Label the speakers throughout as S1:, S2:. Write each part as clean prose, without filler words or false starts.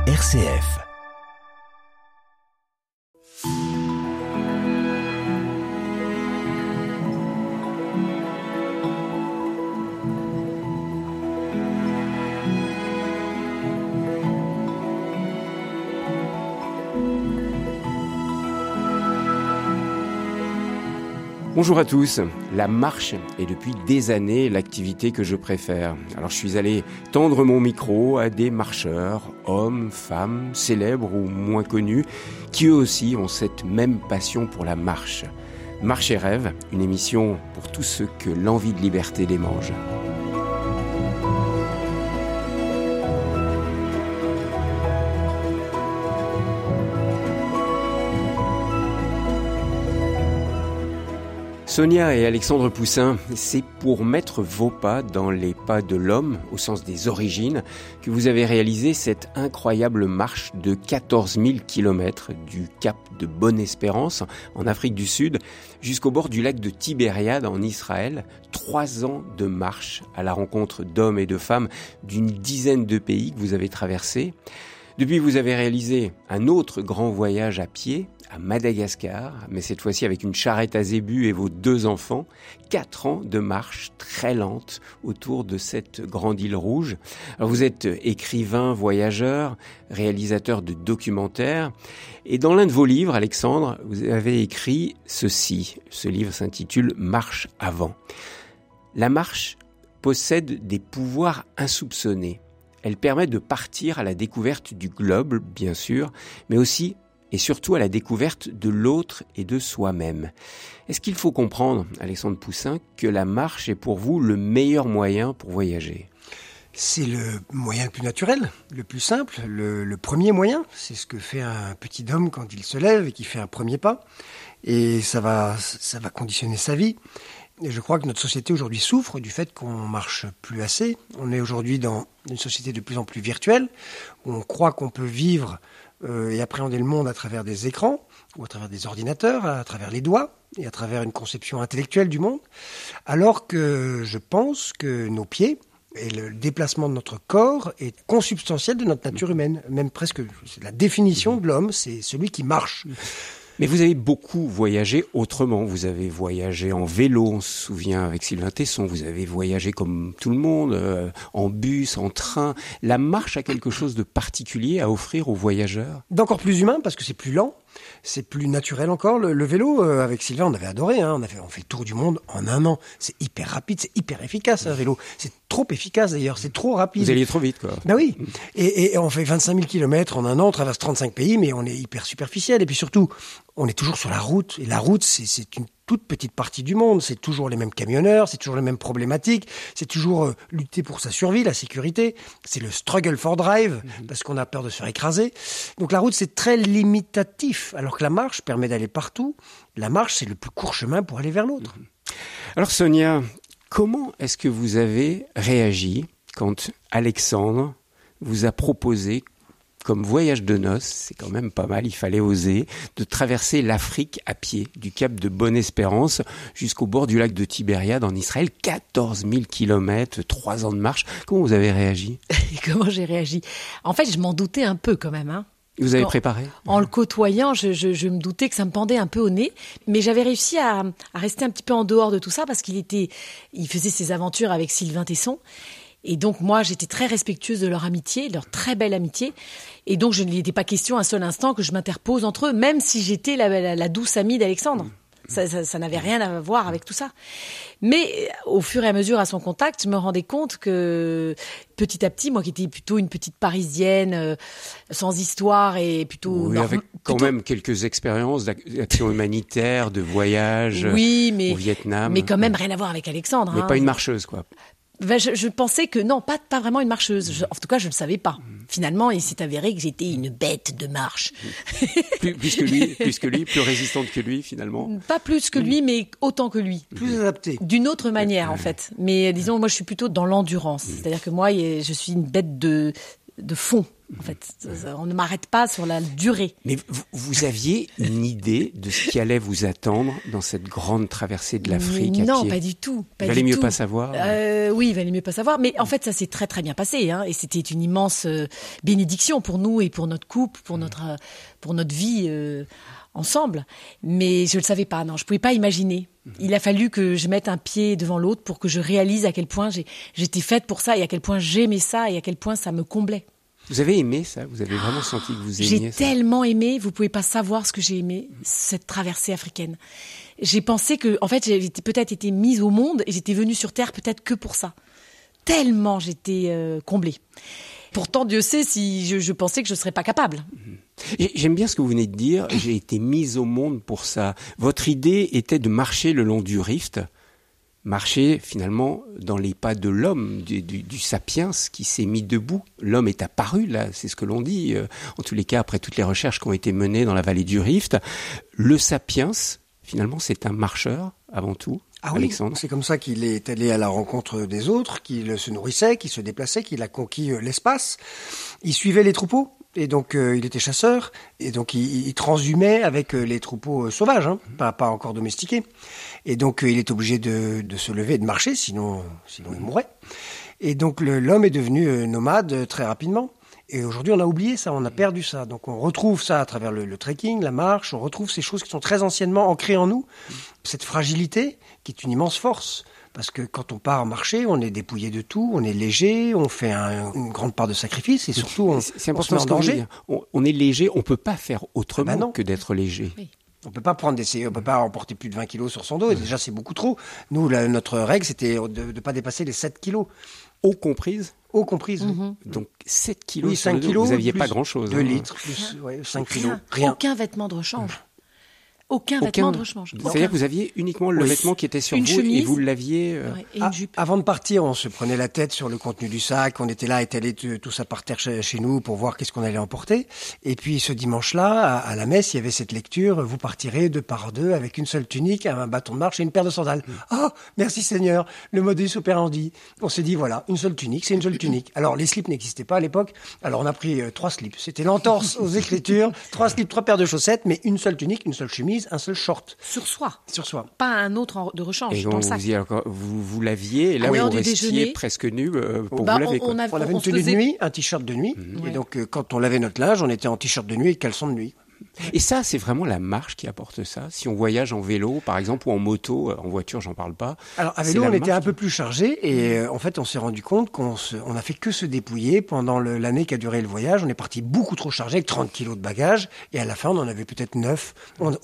S1: RCF.
S2: Bonjour à tous. La marche est depuis des années l'activité que je préfère. Alors je suis allé tendre mon micro à des marcheurs, hommes, femmes, célèbres ou moins connus, qui eux aussi ont cette même passion pour la marche. Marche et rêve, une émission pour tous ceux que l'envie de liberté démange. Sonia et Alexandre Poussin, c'est pour mettre vos pas dans les pas de l'homme, au sens des origines, que vous avez réalisé cette incroyable marche de 14 000 kilomètres du cap de Bonne-Espérance, en Afrique du Sud, jusqu'au bord du lac de Tibériade, en Israël. 3 ans de marche à la rencontre d'hommes et de femmes d'une dizaine de pays que vous avez traversés. Depuis, vous avez réalisé un autre grand voyage à pied, à Madagascar, mais cette fois-ci avec une charrette à zébu et vos 2 enfants. 4 ans de marche très lente autour de cette grande île rouge. Alors vous êtes écrivain, voyageur, réalisateur de documentaires. Et dans l'un de vos livres, Alexandre, vous avez écrit ceci. Ce livre s'intitule « Marche avant ». La marche possède des pouvoirs insoupçonnés. Elle permet de partir à la découverte du globe, bien sûr, mais aussi et surtout à la découverte de l'autre et de soi-même. Est-ce qu'il faut comprendre, Alexandre Poussin, que la marche est pour vous le meilleur moyen pour voyager ?
S3: C'est le moyen le plus naturel, le plus simple, le premier moyen. C'est ce que fait un petit homme quand il se lève et qu'il fait un premier pas. Et ça va conditionner sa vie. Et je crois que notre société aujourd'hui souffre du fait qu'on marche plus assez. On est aujourd'hui dans une société de plus en plus virtuelle, où on croit qu'on peut vivre et appréhender le monde à travers des écrans, ou à travers des ordinateurs, à travers les doigts, et à travers une conception intellectuelle du monde, alors que je pense que nos pieds et le déplacement de notre corps est consubstantiel de notre nature humaine. Même presque, c'est la définition de l'homme, c'est celui qui marche.
S2: Mais vous avez beaucoup voyagé autrement. Vous avez voyagé en vélo, on se souvient avec Sylvain Tesson. Vous avez voyagé comme tout le monde, en bus, en train. La marche a quelque chose de particulier à offrir aux voyageurs ?
S3: D'encore plus humain, parce que c'est plus lent, c'est plus naturel encore. Le vélo, avec Sylvain, on avait adoré. On fait le tour du monde en 1 an. C'est hyper rapide, c'est hyper efficace, un vélo. C'est trop efficace d'ailleurs, c'est trop rapide.
S2: Vous alliez trop vite, quoi.
S3: Ben oui. Et on fait 25 000 kilomètres en 1 an, on traverse 35 pays, mais on est hyper superficiel. Et puis surtout, on est toujours sur la route. Et la route, c'est une toute petite partie du monde. C'est toujours les mêmes camionneurs, c'est toujours les mêmes problématiques, c'est toujours lutter pour sa survie, la sécurité. C'est le struggle for drive, parce qu'on a peur de se faire écraser. Donc la route, c'est très limitatif, alors que la marche permet d'aller partout. La marche, c'est le plus court chemin pour aller vers l'autre.
S2: Alors Sonia, comment est-ce que vous avez réagi quand Alexandre vous a proposé, comme voyage de noces, c'est quand même pas mal, il fallait oser, de traverser l'Afrique à pied, du cap de Bonne-Espérance jusqu'au bord du lac de Tibériade en Israël, 14 000 kilomètres, 3 ans de marche. Comment vous avez réagi ?
S4: Comment j'ai réagi ? En fait, je m'en doutais un peu quand même.
S2: Vous avez préparé ?
S4: En le côtoyant, je me doutais que ça me pendait un peu au nez, mais j'avais réussi à rester un petit peu en dehors de tout ça parce il faisait ses aventures avec Sylvain Tesson. Et donc, moi, j'étais très respectueuse de leur amitié, leur très belle amitié. Et donc, il n'était pas question un seul instant que je m'interpose entre eux, même si j'étais la douce amie d'Alexandre. Ça n'avait rien à voir avec tout ça. Mais au fur et à mesure, à son contact, je me rendais compte que petit à petit, moi qui étais plutôt une petite Parisienne, sans histoire et plutôt...
S2: Oui, avec quand même quelques expériences d'action humanitaire, de voyage au Vietnam.
S4: Mais quand même rien à voir avec Alexandre.
S2: Mais pas une marcheuse, quoi.
S4: Je pensais que non, pas vraiment une marcheuse. En tout cas, je ne le savais pas. Finalement, il s'est avéré que j'étais une bête de marche.
S2: Plus que lui, plus résistante que lui, finalement.
S4: Pas plus que lui, mais autant que lui.
S3: Plus adaptée.
S4: D'une autre manière, en fait. Mais disons, moi, je suis plutôt dans l'endurance. C'est-à-dire que moi, je suis une bête de de fond. En fait, on ne m'arrête pas sur la durée.
S2: Mais vous aviez une idée de ce qui allait vous attendre dans cette grande traversée de l'Afrique?
S4: Non, pas du tout.
S2: Il valait mieux pas savoir.
S4: Oui, il valait mieux pas savoir. Mais en fait, ça s'est très très bien passé, hein, et c'était une immense bénédiction pour nous et pour notre couple, pour notre vie ensemble. Mais je le savais pas. Non, je pouvais pas imaginer. Il a fallu que je mette un pied devant l'autre pour que je réalise à quel point j'étais faite pour ça et à quel point j'aimais ça et à quel point ça me comblait.
S2: Vous avez aimé ça? Vous avez vraiment senti que vous aimiez ça?
S4: J'ai tellement aimé, vous pouvez pas savoir ce que j'ai aimé, cette traversée africaine. J'ai pensé que, en fait, j'avais peut-être été mise au monde et j'étais venue sur Terre peut-être que pour ça. Tellement j'étais comblée. Pourtant, Dieu sait si je pensais que je serais pas capable.
S2: Et j'aime bien ce que vous venez de dire. J'ai été mise au monde pour ça. Votre idée était de marcher le long du Rift. Marcher finalement dans les pas de l'homme, du sapiens qui s'est mis debout. L'homme est apparu là, c'est ce que l'on dit. En tous les cas, après toutes les recherches qui ont été menées dans la vallée du Rift, le sapiens, finalement, c'est un marcheur avant tout.
S3: Ah
S2: Alexandre.
S3: Oui, c'est comme ça qu'il est allé à la rencontre des autres, qu'il se nourrissait, qu'il se déplaçait, qu'il a conquis l'espace. Il suivait les troupeaux. Et donc, il était chasseur, et donc il transhumait avec les troupeaux sauvages, hein, pas encore domestiqués. Et donc, il est obligé de se lever et de marcher, sinon il mourrait. Et donc, l'homme est devenu nomade très rapidement. Et aujourd'hui, on a oublié ça, on a perdu ça. Donc, on retrouve ça à travers le trekking, la marche, on retrouve ces choses qui sont très anciennement ancrées en nous. Cette fragilité, qui est une immense force. Parce que quand on part marcher, on est dépouillé de tout, on est léger, on fait une grande part de sacrifice et surtout on se met en danger.
S2: On est léger, on peut pas faire autrement que d'être léger.
S4: Oui.
S3: On peut pas emporter plus de 20 kilos sur son dos, et déjà c'est beaucoup trop. Nous, notre règle, c'était de pas dépasser les 7 kilos.
S2: Eau comprise?
S3: Eau comprise.
S4: Mm-hmm.
S2: Donc 7 kilos
S3: oui,
S2: sur
S3: 5
S2: le dos,
S3: kilos,
S2: vous aviez
S3: plus
S2: pas grand-chose.
S3: 2 litres, plus 5 kilos. Rien.
S4: Aucun vêtement de rechange. Aucun vêtement de rechange.
S2: C'est-à-dire que vous aviez uniquement le vêtement qui était sur
S4: une
S2: vous
S4: chemise,
S2: et vous l'aviez...
S4: et une jupe.
S3: Avant de partir, on se prenait la tête sur le contenu du sac. On était là, étalé tout ça par terre chez nous pour voir qu'est-ce qu'on allait emporter. Et puis ce dimanche-là, à la messe, il y avait cette lecture. Vous partirez 2 par 2 avec une seule tunique, un bâton de marche et une paire de sandales. Oh, merci Seigneur, le modus operandi. On s'est dit, voilà, une seule tunique, c'est une seule tunique. Alors les slips n'existaient pas à l'époque. Alors on a pris 3 slips. C'était l'entorse aux Écritures. 3 slips, 3 paires de chaussettes, mais une seule tunique, une seule chemise, un seul short.
S4: Sur soi.
S3: Sur soi.
S4: Pas un autre de rechange
S2: Et
S4: dans le sac.
S2: vous l'aviez, et là
S4: l'heure
S2: vous
S4: du
S2: restiez
S4: déjeuner,
S2: presque nu pour vous laver.
S3: On avait une tenue de nuit, un t-shirt de nuit. Et donc, quand on lavait notre linge, on était en t-shirt de nuit et caleçon de nuit.
S2: Et ça, c'est vraiment la marche qui apporte ça. Si on voyage en vélo, par exemple, ou en moto, en voiture, j'en parle pas.
S3: Alors, à vélo, on était un peu plus chargé et en fait, on s'est rendu compte qu'on a fait que se dépouiller pendant l'année qui a duré le voyage. On est parti beaucoup trop chargé avec 30 kilos de bagages et à la fin, on en avait peut-être 9.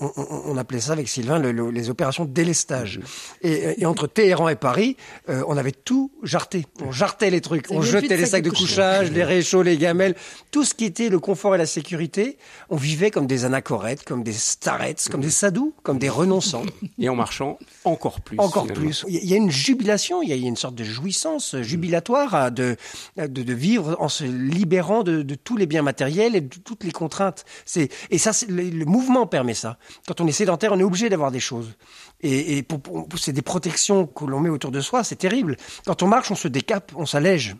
S3: On appelait ça avec Sylvain les opérations de délestage. Et entre Téhéran et Paris, on avait tout jarté. On jartait les trucs. On jetait les sacs de couchage, les réchauds, les gamelles, tout ce qui était le confort et la sécurité. On vivait comme des anachorètes, comme des starets, comme des sadous, comme des renonçants.
S2: Et en marchant, encore plus.
S3: Encore
S2: finalement.
S3: plus. Il y a une jubilation, il y a une sorte de jouissance jubilatoire de vivre en se libérant de tous les biens matériels et de toutes les contraintes. Et ça, le mouvement permet ça. Quand on est sédentaire, on est obligé d'avoir des choses. Et c'est des protections que l'on met autour de soi, c'est terrible. Quand on marche, on se décape, on s'allège.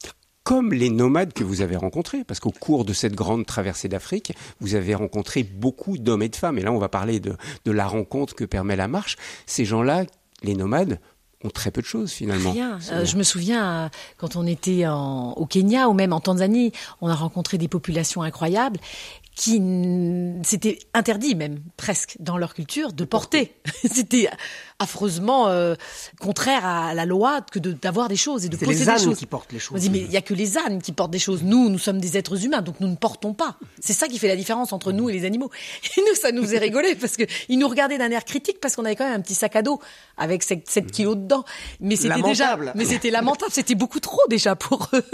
S2: Comme les nomades que vous avez rencontrés, parce qu'au cours de cette grande traversée d'Afrique, vous avez rencontré beaucoup d'hommes et de femmes. Et là, on va parler de la rencontre que permet la marche. Ces gens-là, les nomades, ont très peu de choses finalement.
S4: Rien. Je me souviens, quand on était au Kenya ou même en Tanzanie, on a rencontré des populations incroyables qui c'était interdit même presque dans leur culture de porter. C'était affreusement contraire à la loi que d'avoir des choses et de posséder des choses.
S3: C'est les ânes qui portent les choses.
S4: On dit mais il y a que les ânes qui portent des choses. Nous sommes des êtres humains, donc nous ne portons pas. C'est ça qui fait la différence entre nous et les animaux. Et nous, ça nous est rigolé parce que ils nous regardaient d'un air critique parce qu'on avait quand même un petit sac à dos avec 7 kilos dedans. Mais c'était c'était lamentable. C'était beaucoup trop déjà pour eux.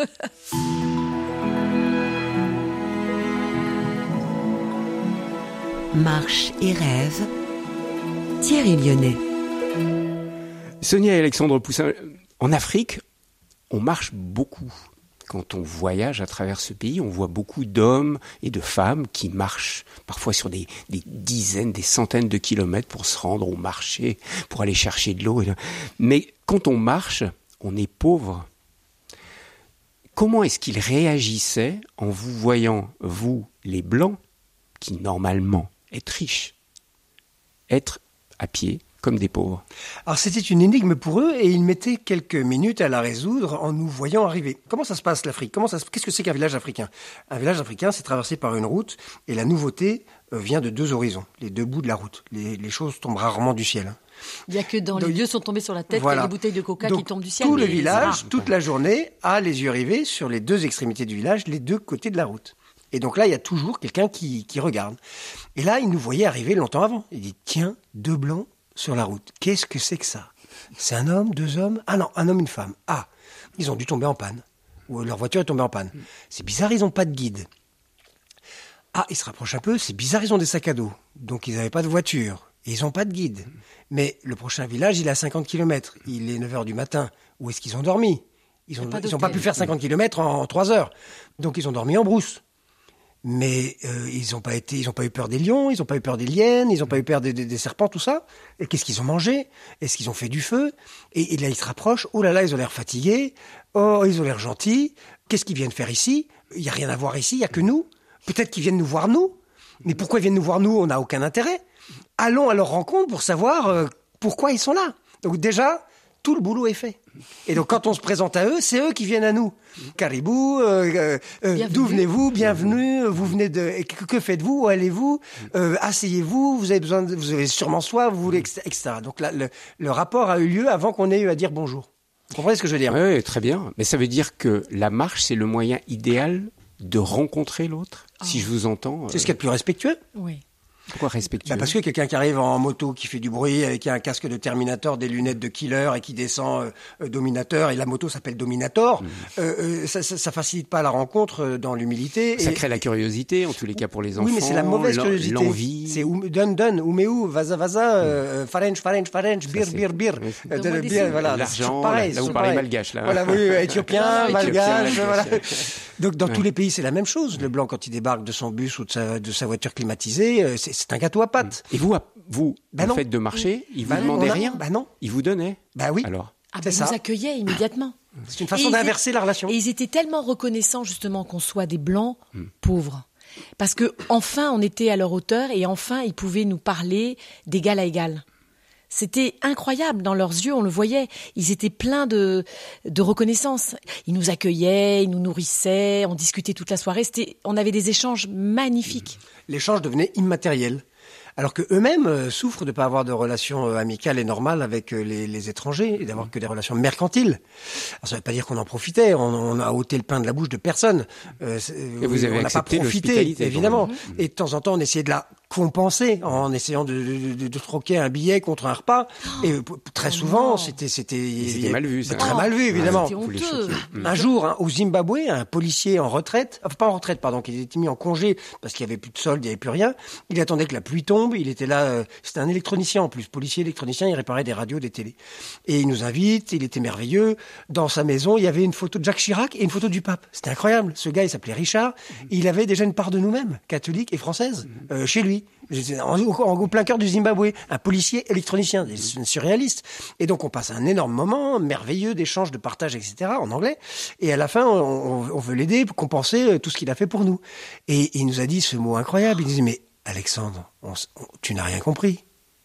S1: Marche et rêve, Thierry Lyonnais.
S2: Sonia et Alexandre Poussin, en Afrique, on marche beaucoup. Quand on voyage à travers ce pays, on voit beaucoup d'hommes et de femmes qui marchent, parfois sur des dizaines, des centaines de kilomètres pour se rendre au marché, pour aller chercher de l'eau. Mais quand on marche, on est pauvre. comment est-ce qu'ils réagissaient en vous voyant, vous, les Blancs, qui normalement êtes riches, être à pied comme des pauvres?
S3: Alors c'était une énigme pour eux et ils mettaient quelques minutes à la résoudre en nous voyant arriver. Comment ça se passe l'Afrique? Qu'est-ce que c'est qu'un village africain? Un village africain, c'est traversé par une route et la nouveauté vient de deux horizons, les deux bouts de la route. Les choses tombent rarement du ciel.
S4: Il n'y a que dans les yeux sont tombés sur la tête
S3: Voilà.
S4: qu'il y a des bouteilles de coca qui tombent du ciel.
S3: Tout le
S4: mais
S3: village,
S4: c'est
S3: toute la journée, a les yeux rivés sur les deux extrémités du village, les deux côtés de la route. Et donc là, il y a toujours quelqu'un qui regarde. Et là, il nous voyait arriver longtemps avant. Il dit, tiens, deux blancs sur la route. Qu'est-ce que c'est que ça? C'est un homme, deux hommes? Ah non, un homme, une femme. Ah, ils ont dû tomber en panne. Ou leur voiture est tombée en panne. C'est bizarre, ils n'ont pas de guide. Ah, ils se rapprochent un peu, c'est bizarre, ils ont des sacs à dos. Donc ils n'avaient pas de voiture. Et ils n'ont pas de guide. Mais le prochain village, il est à 50 km. Il est 9h du matin. Où est-ce qu'ils ont dormi? Ils n'ont pas pu faire 50 km en 3 heures. Donc ils ont dormi en brousse. Mais ils n'ont pas eu peur des lions, ils n'ont pas eu peur des hyènes, ils n'ont pas eu peur des serpents, tout ça. Et qu'est-ce qu'ils ont mangé? Est-ce qu'ils ont fait du feu? Et là, ils se rapprochent. Oh là là, ils ont l'air fatigués. Oh, ils ont l'air gentils. Qu'est-ce qu'ils viennent faire ici? Il n'y a rien à voir ici, il n'y a que nous. Peut-être qu'ils viennent nous voir nous. Mais pourquoi ils viennent nous voir nous? On n'a aucun intérêt. Allons à leur rencontre pour savoir pourquoi ils sont là. Donc déjà, tout le boulot est fait. Et donc quand on se présente à eux, c'est eux qui viennent à nous. Caribou, d'où venez-vous? Bienvenue. Vous venez de. Que faites-vous? Où allez-vous? Asseyez-vous. Vous avez sûrement soif. Vous voulez, etc. Donc là, le rapport a eu lieu avant qu'on ait eu à dire bonjour. Vous comprenez ce que je veux dire?
S2: Oui, très bien. Mais ça veut dire que la marche, c'est le moyen idéal de rencontrer l'autre, si je vous entends.
S3: C'est ce qu'il y a de plus respectueux.
S4: Oui.
S2: Pourquoi respectueux?
S3: Parce que quelqu'un qui arrive en moto, qui fait du bruit, avec un casque de Terminator, des lunettes de Killer et qui descend Dominateur, et la moto s'appelle Dominator, ça facilite pas la rencontre dans l'humilité.
S2: Ça crée la curiosité, en tous les cas pour les enfants.
S3: Oui, mais c'est la mauvaise curiosité.
S2: L'envie.
S3: C'est dun, où, vaza, farench, bir. Voilà,
S2: l'argent,
S3: pareil,
S2: là vous parlez malgache, là.
S3: Voilà, oui, éthiopien, malgache, voilà. Donc dans
S2: Ouais.
S3: tous les pays, c'est la même chose. Le blanc, quand il débarque de son bus ou de sa voiture climatisée, c'est un gâteau à pâtes.
S2: Et vous
S3: non.
S2: faites de marcher, ils vous demandaient rien?
S3: Non.
S2: Ils vous donnaient?
S3: Oui.
S2: Alors?
S4: Ah
S3: C'est
S4: ben, ils
S3: ça.
S4: nous accueillaient immédiatement.
S3: C'est une façon d'inverser la relation.
S4: Et ils étaient tellement reconnaissants justement qu'on soit des blancs pauvres. Parce que enfin on était à leur hauteur et enfin ils pouvaient nous parler d'égal à égal. C'était incroyable, dans leurs yeux, on le voyait. Ils étaient pleins de reconnaissance. Ils nous accueillaient, ils nous nourrissaient, on discutait toute la soirée. On avait des échanges magnifiques.
S3: L'échange devenait immatériel. Alors que eux-mêmes souffrent de ne pas avoir de relations amicales et normales avec les étrangers et d'avoir que des relations mercantiles. Alors, ça ne veut pas dire qu'on en profitait, on a ôté le pain de la bouche de personne.
S2: Et vous avez
S3: on n'a pas
S2: accepté
S3: profité,
S2: l'hospitalité,
S3: évidemment. Et de temps en temps, on essayait de la compenser en essayant de troquer un billet contre un repas. Et très souvent,
S4: non.
S2: C'était mal vu, ça.
S3: Très mal vu, évidemment.
S4: C'était
S2: Vous les
S4: honteux.
S2: choquez.
S3: Un jour, au Zimbabwe, un policier en retraite, enfin pas en retraite, pardon, qui était mis en congé parce qu'il n'y avait plus de solde, il n'y avait plus rien. Il attendait que la pluie tombe, il était là, c'était un électronicien en plus, policier électronicien, il réparait des radios, des télés. Et il nous invite, il était merveilleux. Dans sa maison, il y avait une photo de Jacques Chirac et une photo du pape. C'était incroyable. Ce gars, il s'appelait Richard, et il avait déjà une part de nous-mêmes, catholique et française, chez lui. Au plein cœur du Zimbabwe, un policier électronicien, c'est surréaliste. Et donc on passe un énorme moment merveilleux d'échange, de partage, etc. en anglais. Et à la fin, on veut l'aider pour compenser tout ce qu'il a fait pour nous. Et il nous a dit ce mot incroyable. Il disait, mais Alexandre, tu n'as rien compris.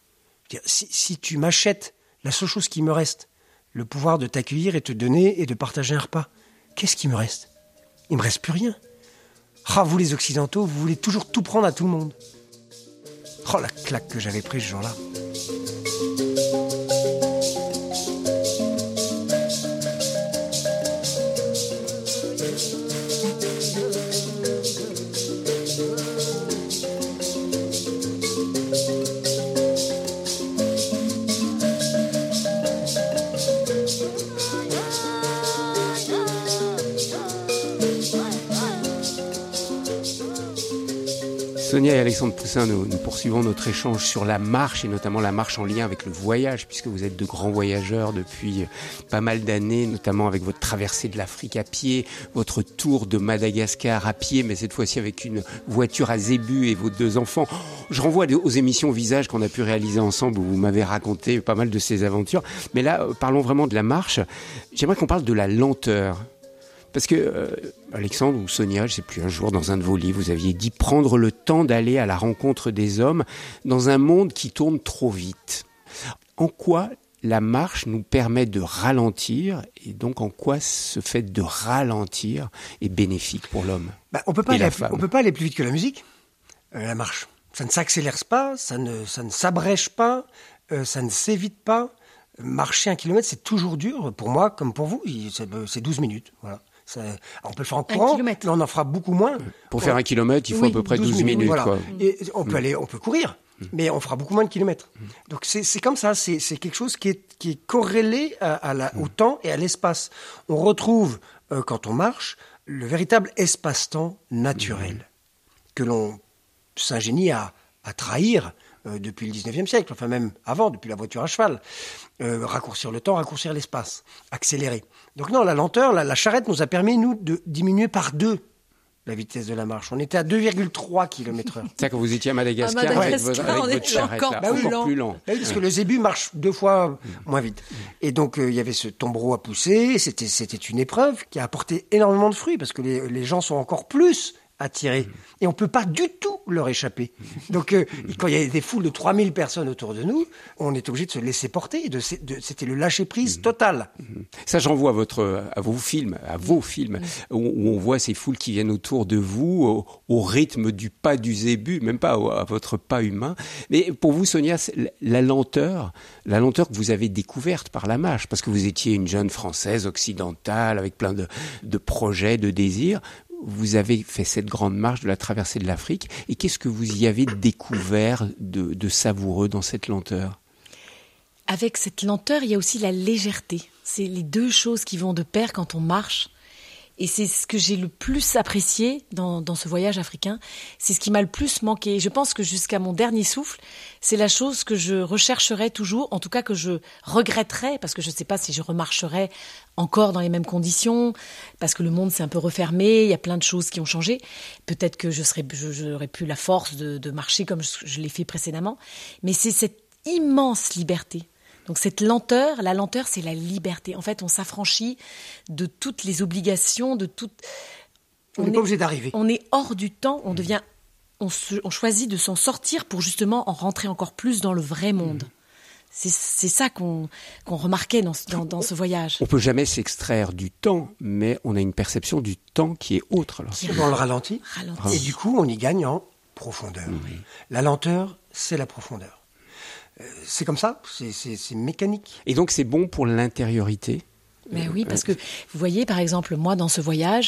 S3: Si tu m'achètes la seule chose qui me reste, le pouvoir de t'accueillir et te donner et de partager un repas, qu'est-ce qui me reste? Il me reste plus rien. Ah, vous les Occidentaux, vous voulez toujours tout prendre à tout le monde. Oh, la claque que j'avais prise ce jour-là.
S2: Sonia et Alexandre Poussin, nous poursuivons notre échange sur la marche et notamment la marche en lien avec le voyage, puisque vous êtes de grands voyageurs depuis pas mal d'années, notamment avec votre traversée de l'Afrique à pied, votre tour de Madagascar à pied, mais cette fois-ci avec une voiture à zébu et vos 2 enfants. Je renvoie aux émissions Visage qu'on a pu réaliser ensemble où vous m'avez raconté pas mal de ces aventures. Mais là, parlons vraiment de la marche. J'aimerais qu'on parle de la lenteur. Parce que, Alexandre ou Sonia, je ne sais plus, un jour dans un de vos livres, vous aviez dit prendre le temps d'aller à la rencontre des hommes dans un monde qui tourne trop vite. En quoi la marche nous permet de ralentir, et donc en quoi ce fait de ralentir est bénéfique pour l'homme?
S3: On peut pas aller plus vite que la musique, la marche. Ça ne s'accélère pas, ça ne s'abrège pas, ça ne s'évite pas. Marcher 1 kilomètre, c'est toujours dur, pour moi comme pour vous, c'est 12 minutes. Voilà. On peut le faire en courant, mais on en fera beaucoup moins.
S2: Pour faire 1 kilomètre, il faut à peu près 12 minutes. Voilà. Quoi.
S3: Et on peut courir, mais on fera beaucoup moins de kilomètres. Donc c'est comme ça, c'est quelque chose qui est corrélé au temps et à l'espace. On retrouve, quand on marche, le véritable espace-temps naturel que l'on s'ingénie à trahir depuis le 19e siècle, enfin même avant, depuis la voiture à cheval. Raccourcir le temps, raccourcir l'espace, accélérer. Donc non, la lenteur, la charrette nous a permis, nous, de diminuer par 2 la vitesse de la marche. On était à 2,3 km/h.
S2: C'est quand vous étiez à Madagascar, avec votre charrette, encore plus lent.
S3: Oui, parce que le zébu marche 2 fois moins vite. Et donc, il y avait ce tombereau à pousser. C'était une épreuve qui a apporté énormément de fruits, parce que les gens sont encore plus attirés. Et on peut pas du tout leur échapper. Donc, quand il y avait des foules de 3000 personnes autour de nous, on est obligé de se laisser porter. C'était le lâcher-prise total.
S2: Ça, j'en vois à vos films, où on voit ces foules qui viennent autour de vous, au rythme du pas du zébu, même pas à votre pas humain. Mais pour vous, Sonia, la lenteur que vous avez découverte par la marche, parce que vous étiez une jeune Française occidentale, avec plein de projets, de désirs. Vous avez fait cette grande marche de la traversée de l'Afrique. Et qu'est-ce que vous y avez découvert de savoureux dans cette lenteur?
S4: Avec cette lenteur, il y a aussi la légèreté. C'est les 2 choses qui vont de pair quand on marche. Et c'est ce que j'ai le plus apprécié dans ce voyage africain. C'est ce qui m'a le plus manqué. Je pense que jusqu'à mon dernier souffle, c'est la chose que je rechercherai toujours, en tout cas que je regretterai, parce que je ne sais pas si je remarcherai encore dans les mêmes conditions, parce que le monde s'est un peu refermé, il y a plein de choses qui ont changé. Peut-être que j'aurais plus la force de marcher comme je l'ai fait précédemment. Mais c'est cette immense liberté. Donc cette lenteur, la lenteur, c'est la liberté. En fait, on s'affranchit de toutes les obligations, de toutes.
S3: On n'est pas obligé d'arriver.
S4: On est hors du temps. On choisit de s'en sortir pour justement en rentrer encore plus dans le vrai monde. C'est ça qu'on remarquait dans ce voyage.
S2: On peut jamais s'extraire du temps, mais on a une perception du temps qui est autre.
S3: On le ralentit. Et du coup, on y gagne en profondeur. Oui. La lenteur, c'est la profondeur. C'est comme ça, c'est mécanique.
S2: Et donc c'est bon pour l'intériorité?
S4: Mais oui, parce que vous voyez, par exemple, moi dans ce voyage,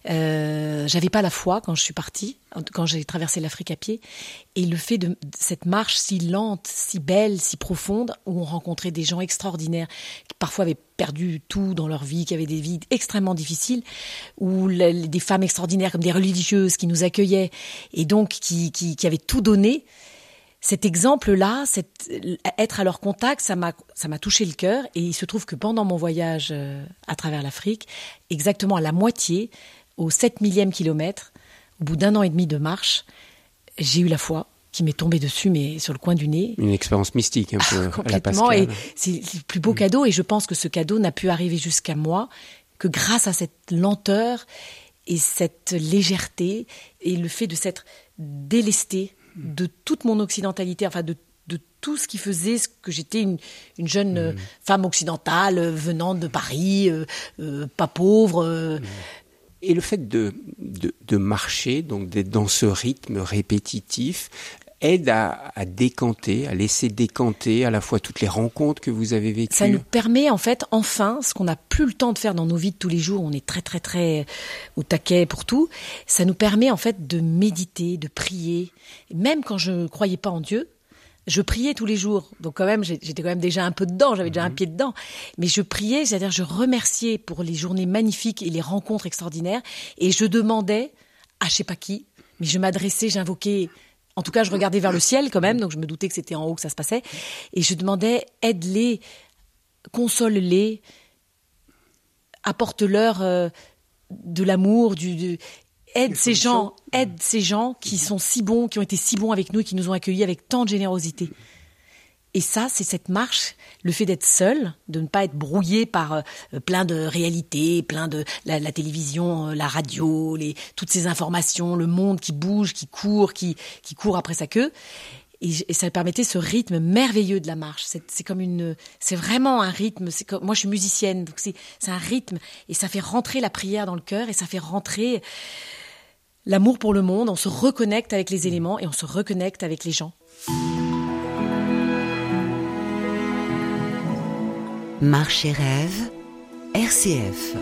S4: j'avais pas la foi quand je suis partie, quand j'ai traversé l'Afrique à pied, et le fait de cette marche si lente, si belle, si profonde, où on rencontrait des gens extraordinaires qui parfois avaient perdu tout dans leur vie, qui avaient des vies extrêmement difficiles, ou des femmes extraordinaires comme des religieuses qui nous accueillaient et donc qui avaient tout donné. Cet exemple-là, être à leur contact, ça m'a touché le cœur. Et il se trouve que pendant mon voyage à travers l'Afrique, exactement à la moitié, au 7 millième kilomètre, au bout d'1 an et demi de marche, j'ai eu la foi qui m'est tombée dessus, mais sur le coin du nez.
S2: Une expérience mystique, un peu,
S4: complètement,
S2: à la Pascal.
S4: Et c'est le plus beau cadeau. Et je pense que ce cadeau n'a pu arriver jusqu'à moi que grâce à cette lenteur et cette légèreté et le fait de s'être délesté de toute mon occidentalité, enfin de tout ce qui faisait que j'étais une jeune femme occidentale venant de Paris, pas pauvre.
S2: Et le fait de marcher, donc d'être dans ce rythme répétitif, aide à décanter, à laisser décanter à la fois toutes les rencontres que vous avez vécues.
S4: Ça nous permet en fait, enfin, ce qu'on n'a plus le temps de faire dans nos vies de tous les jours, on est très très très au taquet pour tout, ça nous permet en fait de méditer, de prier. Même quand je ne croyais pas en Dieu, je priais tous les jours. Donc quand même, j'étais quand même déjà un peu dedans, j'avais déjà un pied dedans. Mais je priais, c'est-à-dire je remerciais pour les journées magnifiques et les rencontres extraordinaires. Et je demandais à je sais pas qui, mais je m'adressais, j'invoquais. En tout cas, je regardais vers le ciel quand même, donc je me doutais que c'était en haut que ça se passait. Et je demandais, aide-les, console-les, apporte-leur de l'amour, aide ces gens qui sont si bons, qui ont été si bons avec nous et qui nous ont accueillis avec tant de générosité. Et ça, c'est cette marche, le fait d'être seul, de ne pas être brouillé par plein de réalités, plein de la télévision, la radio, toutes ces informations, le monde qui bouge, qui court après sa queue. Et ça permettait ce rythme merveilleux de la marche. C'est vraiment un rythme. Moi, je suis musicienne, donc c'est un rythme et ça fait rentrer la prière dans le cœur et ça fait rentrer l'amour pour le monde. On se reconnecte avec les éléments et on se reconnecte avec les gens.
S1: Marche et rêve, RCF.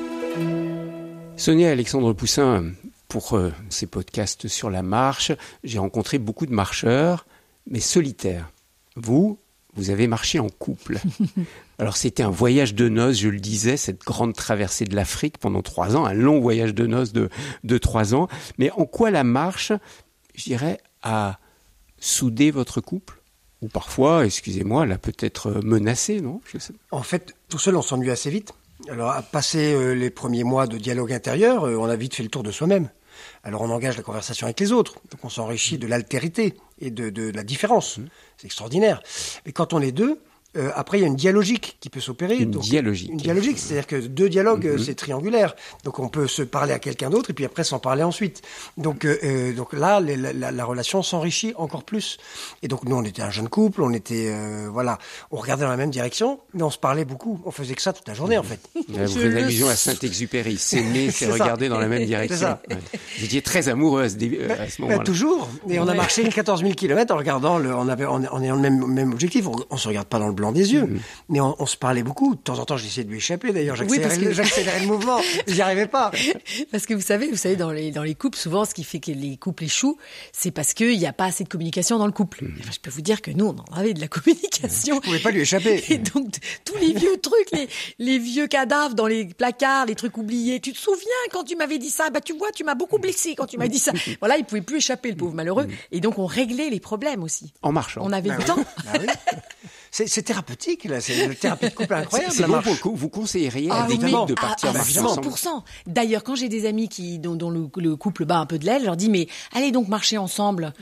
S2: Sonia Alexandre Poussin, pour ces podcasts sur la marche, j'ai rencontré beaucoup de marcheurs, mais solitaires. Vous avez marché en couple. Alors c'était un voyage de noces, je le disais, cette grande traversée de l'Afrique pendant 3 ans, un long voyage de noces de 3 ans. Mais en quoi la marche, je dirais, a soudé votre couple ? Ou parfois, excusez-moi, l'a peut-être menacé, non ? Je sais.
S3: En fait, tout seul, on s'ennuie assez vite. Alors, à passer les premiers mois de dialogue intérieur, on a vite fait le tour de soi-même. Alors, on engage la conversation avec les autres. Donc, on s'enrichit de l'altérité et de la différence. C'est extraordinaire. Mais quand on est deux, après, il y a une dialogique qui peut s'opérer.
S2: Une dialogique,
S3: c'est-à-dire que 2 dialogues, c'est triangulaire. Donc, on peut se parler à quelqu'un d'autre et puis après s'en parler ensuite. Donc là, la relation s'enrichit encore plus. Et donc, nous, on était un jeune couple, on était, on regardait dans la même direction, mais on se parlait beaucoup. On faisait que ça toute la journée, en fait.
S2: Vous faites allusion à Saint-Exupéry. S'aimer, c'est regarder dans la même direction.
S3: C'est ça.
S2: Ouais. Vous étiez très amoureux à ce moment-là.
S3: Toujours. Et on a marché 14 000 kilomètres en regardant, on est en même objectif. On se regarde pas dans le blanc des yeux, mais on se parlait beaucoup. De temps en temps, j'essayais de lui échapper. D'ailleurs, j'accélérais le mouvement. J'y arrivais pas.
S4: Parce que vous savez, dans les couples, souvent, ce qui fait que les couples échouent, c'est parce qu'il n'y a pas assez de communication dans le couple. Enfin, je peux vous dire que nous, on en avait de la communication.
S3: Je pouvais pas lui échapper.
S4: Et donc, tous les vieux trucs, les vieux cadavres dans les placards, les trucs oubliés. Tu te souviens quand tu m'avais dit ça? Bah, tu vois, tu m'as beaucoup blessé quand tu m'as dit ça. Voilà, il pouvait plus échapper, le pauvre malheureux. Et donc, on réglait les problèmes aussi.
S2: En marchant.
S4: On avait le temps.
S3: Bah oui. C'est thérapeutique, là. C'est une thérapie de couple incroyable.
S2: C'est bon pour vous conseilleriez à des couples de partir marcher ensemble.
S4: 100%. D'ailleurs, quand j'ai des amis dont le couple bat un peu de l'aile, je leur dis, mais allez donc marcher ensemble.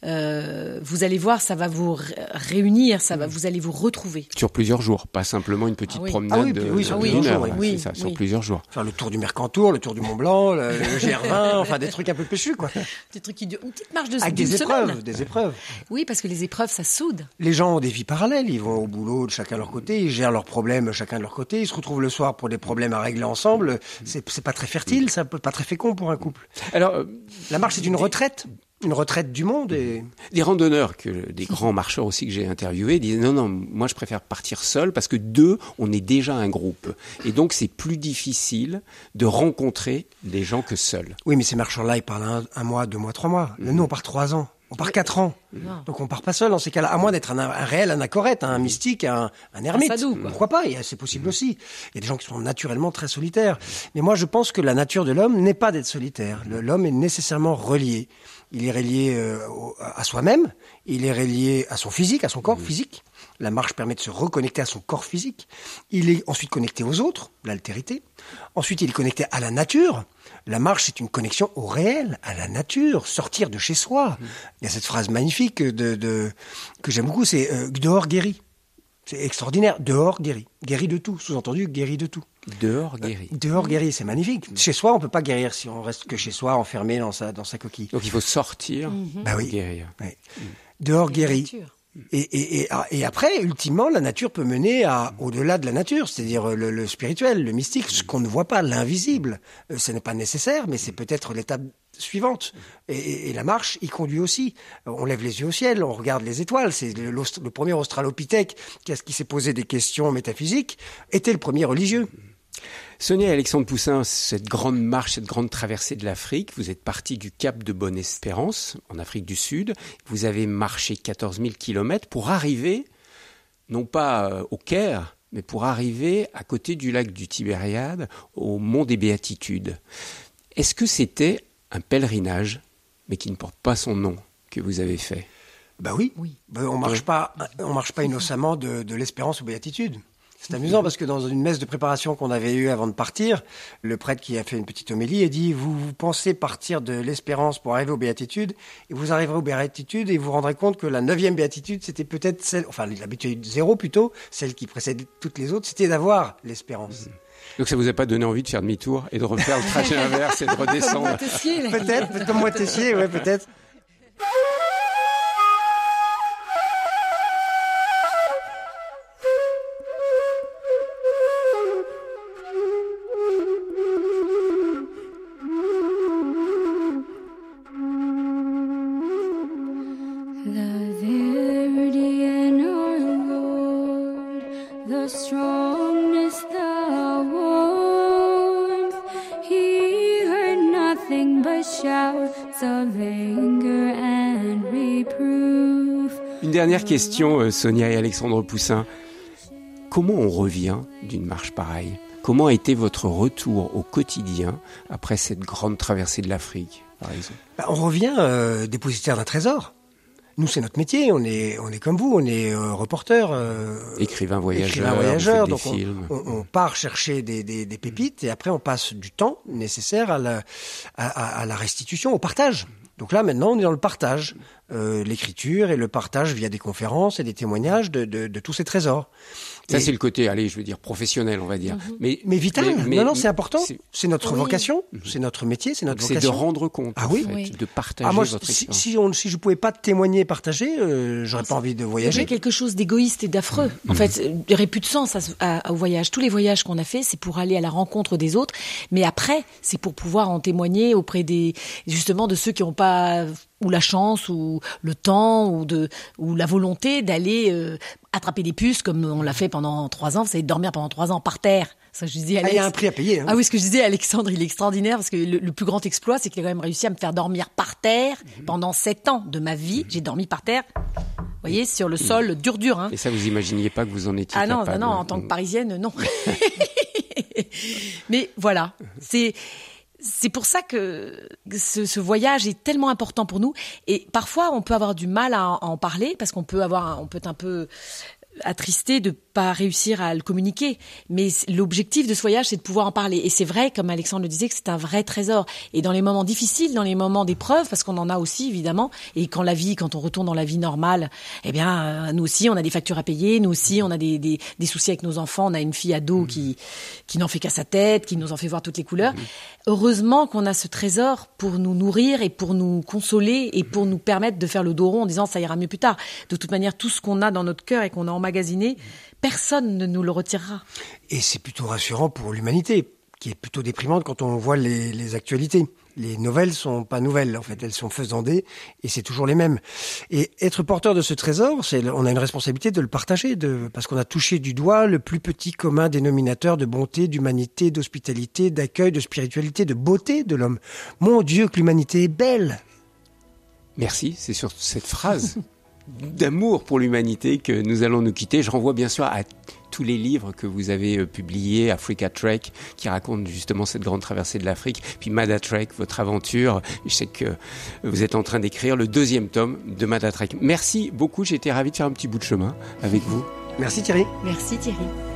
S4: Vous allez voir, ça va vous réunir, vous allez vous retrouver.
S2: Sur plusieurs jours, pas simplement une petite promenade
S3: d'une heure.
S2: Sur plusieurs jours.
S3: Faire le tour du Mercantour, le tour du Mont Blanc, le GR20, enfin des trucs un peu péchus, quoi.
S4: Des trucs qui durent une petite marche de
S3: avec des épreuves.
S4: Oui, parce que les épreuves, ça soude.
S3: Les gens ont des vies parallèles, ils vont au boulot de chacun de leur côté, ils gèrent leurs problèmes chacun de leur côté, ils se retrouvent le soir pour des problèmes à régler ensemble. C'est pas très fertile, c'est pas très fécond pour un couple. Alors, la marche, c'est une retraite. Une retraite du monde et...
S2: Des randonneurs, des grands marcheurs aussi que j'ai interviewés, disaient non, moi je préfère partir seul parce que 2, on est déjà un groupe. Et donc c'est plus difficile de rencontrer des gens que seul.
S3: Oui, mais ces marcheurs-là, ils parlent 1 mois, 2 mois, 3 mois. Nous, on part 3 ans. On part 4 ans. Donc on part pas seul dans ces cas-là, à moins d'être un réel anachorète, un mystique, un ermite.
S4: Un sadou, quoi.
S3: Pourquoi pas? C'est possible aussi. Il y a des gens qui sont naturellement très solitaires. Mais moi, je pense que la nature de l'homme n'est pas d'être solitaire. L'homme est nécessairement relié. Il est relié à soi-même, il est relié à son physique, à son corps physique. La marche permet de se reconnecter à son corps physique. Il est ensuite connecté aux autres, l'altérité. Ensuite, il est connecté à la nature. La marche, c'est une connexion au réel, à la nature, sortir de chez soi. Il y a cette phrase magnifique que j'aime beaucoup, c'est dehors guéri. C'est extraordinaire. Dehors guéri. Guéri de tout. Sous-entendu, guéri de tout.
S2: Dehors guéri.
S3: Dehors guéri, c'est magnifique. Chez soi, on peut pas guérir si on reste que chez soi, enfermé dans sa coquille.
S2: Donc il faut sortir pour guérir.
S3: Oui. Dehors guéri. Et après, ultimement, la nature peut mener au-delà de la nature, c'est-à-dire le spirituel, le mystique, ce qu'on ne voit pas, l'invisible. Ce n'est pas nécessaire, mais c'est peut-être l'étape suivante. Et la marche y conduit aussi. On lève les yeux au ciel, on regarde les étoiles. C'est le premier australopithèque qui s'est posé des questions métaphysiques, était le premier religieux.
S2: Sonia et Alexandre Poussin, cette grande marche, cette grande traversée de l'Afrique, vous êtes parti du Cap de Bonne-Espérance, en Afrique du Sud. Vous avez marché 14 000 kilomètres pour arriver, non pas au Caire, mais pour arriver à côté du lac du Tibériade, au Mont des Béatitudes. Est-ce que c'était un pèlerinage, mais qui ne porte pas son nom, que vous avez fait?
S3: Oui. On marche pas innocemment de l'espérance aux béatitudes. C'est amusant parce que dans une messe de préparation qu'on avait eue avant de partir, le prêtre qui a fait une petite homélie a dit « Vous pensez partir de l'espérance pour arriver aux béatitudes, et vous arriverez aux béatitudes et vous vous rendrez compte que la 9e béatitude, c'était peut-être celle, enfin la béatitude 0 plutôt, celle qui précède toutes les autres, c'était d'avoir l'espérance. »
S2: Donc ça vous a pas donné envie de faire demi-tour et de refaire le trajet inverse et de redescendre?
S3: Peut-être, comme moi Tessier, ouais, peut-être.
S2: Une dernière question, Sonia et Alexandre Poussin. Comment on revient d'une marche pareille? Comment a été votre retour au quotidien après cette grande traversée de l'Afrique, par exemple?
S3: On revient dépositaire d'un trésor. Nous, c'est notre métier. On est comme vous. On est reporter,
S2: écrivain voyageur,
S3: donc on part chercher des pépites et après on passe du temps nécessaire à la restitution, au partage. Donc là, maintenant, on est dans le partage, l'écriture et le partage via des conférences et des témoignages de tous ces trésors.
S2: Ça, c'est le côté, je veux dire, professionnel, on va dire.
S3: Mais vital. Non, c'est important. C'est notre vocation, c'est notre métier, c'est notre vocation.
S2: C'est de rendre compte, de partager votre expérience.
S3: Si je pouvais pas témoigner, partager, j'aurais pas envie de voyager.
S4: Il y a quelque chose d'égoïste et d'affreux. En fait, il n'y aurait plus de sens au voyage. Tous les voyages qu'on a fait, c'est pour aller à la rencontre des autres. Mais après, c'est pour pouvoir en témoigner auprès justement de ceux qui n'ont pas ou la chance ou le temps ou la volonté d'aller attraper des puces comme on l'a fait pendant 3 ans. Vous savez, dormir pendant 3 ans par terre. Ça, je disais,
S3: il y a un prix à payer. Hein.
S4: Ah oui, ce que je disais, Alexandre, il est extraordinaire parce que le plus grand exploit, c'est qu'il a quand même réussi à me faire dormir par terre pendant 7 ans de ma vie. J'ai dormi par terre. Vous voyez, sur le sol dur. Hein.
S2: Et ça, vous imaginiez pas que vous en étiez capable?
S4: Ah non, en tant que Parisienne, non. Mais voilà, c'est pour ça que ce voyage est tellement important pour nous. Et parfois, on peut avoir du mal à en parler parce qu'on peut être un peu attristé de pas réussir à le communiquer. Mais l'objectif de ce voyage, c'est de pouvoir en parler. Et c'est vrai, comme Alexandre le disait, que c'est un vrai trésor. Et dans les moments difficiles, dans les moments d'épreuve, parce qu'on en a aussi, évidemment, et quand on retourne dans la vie normale, nous aussi, on a des factures à payer, nous aussi, on a des soucis avec nos enfants, on a une fille ado qui n'en fait qu'à sa tête, qui nous en fait voir toutes les couleurs. Heureusement qu'on a ce trésor pour nous nourrir et pour nous consoler et pour nous permettre de faire le dos rond en disant ça ira mieux plus tard. De toute manière, tout ce qu'on a dans notre cœur et qu'on a emmagasiné, personne ne nous le retirera.
S3: Et c'est plutôt rassurant pour l'humanité, qui est plutôt déprimante quand on voit les actualités. Les nouvelles sont pas nouvelles, en fait, elles sont faisandées et c'est toujours les mêmes. Et être porteur de ce trésor, on a une responsabilité de le partager, parce qu'on a touché du doigt le plus petit commun dénominateur de bonté, d'humanité, d'hospitalité, d'accueil, de spiritualité, de beauté de l'homme. Mon Dieu, que l'humanité est belle!
S2: Merci, c'est sur cette phrase d'amour pour l'humanité que nous allons nous quitter. Je renvoie bien sûr à tous les livres que vous avez publiés, Africa Trek, qui raconte justement cette grande traversée de l'Afrique, puis Mada Trek, votre aventure. Je sais que vous êtes en train d'écrire le 2e tome de Mada Trek. Merci beaucoup, j'ai été ravi de faire un petit bout de chemin avec vous.
S3: Merci Thierry.
S4: Merci Thierry.